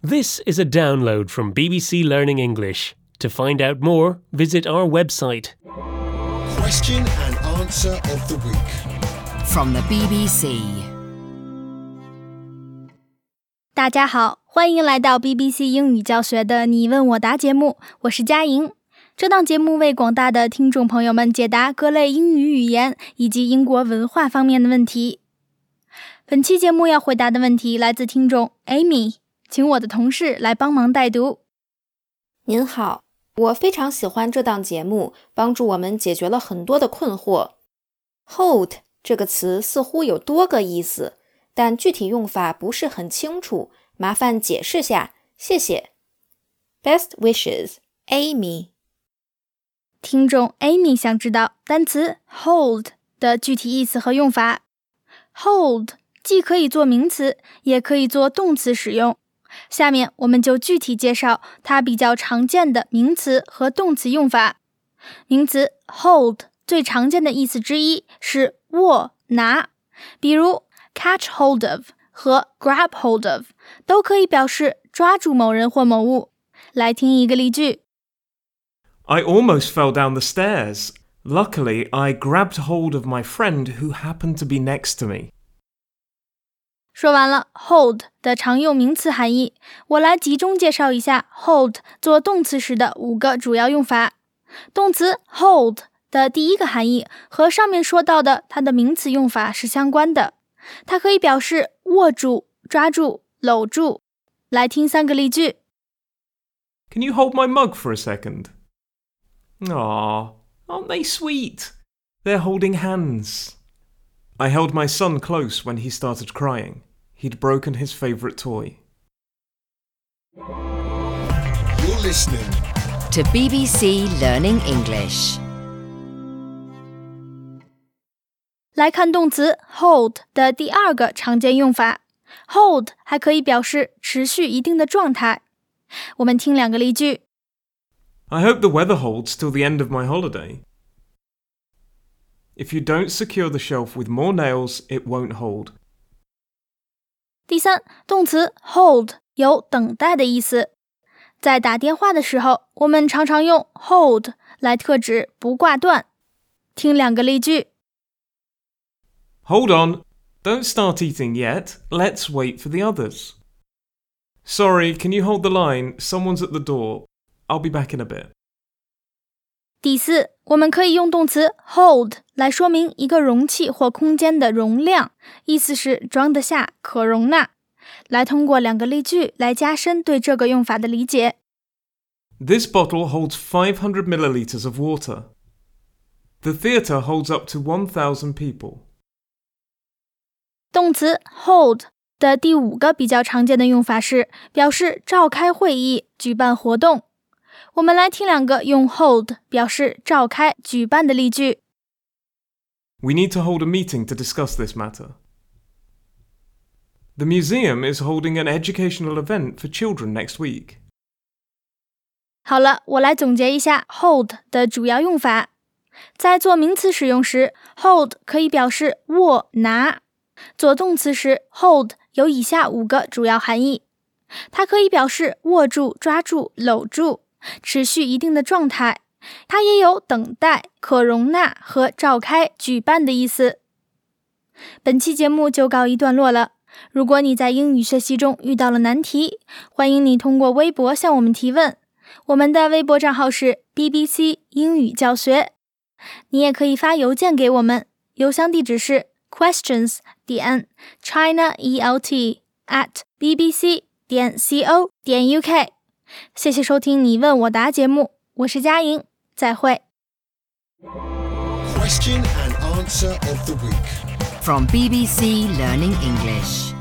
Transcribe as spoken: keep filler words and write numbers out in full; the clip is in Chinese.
This is a download from B B C Learning English. To find out more, visit our website. Question and answer of the week. From the B B C. 大家好，欢迎来到 B B C 英语教学的你问我答节目，我是佳莹。这档节目为广大的听众朋友们解答各类英语语言以及英国文化方面的问题。本期节目要回答的问题来自听众 Amy， 请我的同事来帮忙代读。 您好，我非常喜欢这档节目，帮助我们解决了很多的困惑。Hold 这个词似乎有多个意思，但具体用法不是很清楚，麻烦解释下，谢谢。Best wishes, Amy。 听众 Amy 想知道单词 hold 的具体意思和用法。 Hold 既可以做名词，也可以做动词使用。下面我们就具体介绍它比较常见的名词和动词用法。名词 hold 最常见的意思之一是握拿，比如 catch hold of 和 grab hold of 都可以表示抓住某人或某物。来听一个例句。 I almost fell down the stairs. Luckily, I grabbed hold of my friend who happened to be next to me. 说完了 hold 的常用名词含义，我来集中介绍一下 hold 做动词时的五个主要用法。动词 hold 的第一个含义和上面说到的它的名词用法是相关的，它可以表示握住、抓住、搂住。来听三个例句。 Can you hold my mug for a second? Aw, aren't they sweet? They're holding hands. I held my son close when he started crying. He'd broken his favourite toy. You're listening To B B C Learning English. 来看动词 hold 的第二个常见用法。 hold 还可以表示持续一定的状态。我们听两个例句。 I hope the weather holds till the end of my holiday. If you don't secure the shelf with more nails, it won't hold. 第三，动词 hold 有等待的意思。在打电话的时候，我们常常用 hold 来特指不挂断。听两个例句。 Hold on. Don't start eating yet. Let's wait for the others. Sorry, can you hold the line? Someone's at the door. I'll be back in a bit. 第四，我们可以用动词 hold 来说明一个容器或空间的容量，意思是装得下，可容纳。来通过两个例句来加深对这个用法的理解。 This bottle holds five hundred milliliters of water. The theatre holds up to one thousand people. 动词 hold 的第五个比较常见的用法是表示召开会议、举办活动。我们来听两个用 hold 表示召开、举办的例句。 We need to hold a meeting to discuss this matter. The museum is holding an educational event for children next week. 好了，我来总结一下 hold 的主要用法。在做名词使用时 hold 可以表示握拿。做动词时 hold 有以下五个主要含义。它可以表示握住、抓住、搂住，持续一定的状态。它也有等待、可容纳和召开、举办的意思。本期节目就告一段落了。如果你在英语学习中遇到了难题，欢迎你通过微博向我们提问。我们的微博账号是 B B C 英语教学。你也可以发邮件给我们，邮箱地址是 questions 点 chinalt at bbc 点 co 点 uk。 谢谢收听你问我答节目，我是佳莹，再会。 Question and answer of the week. From B B C Learning English.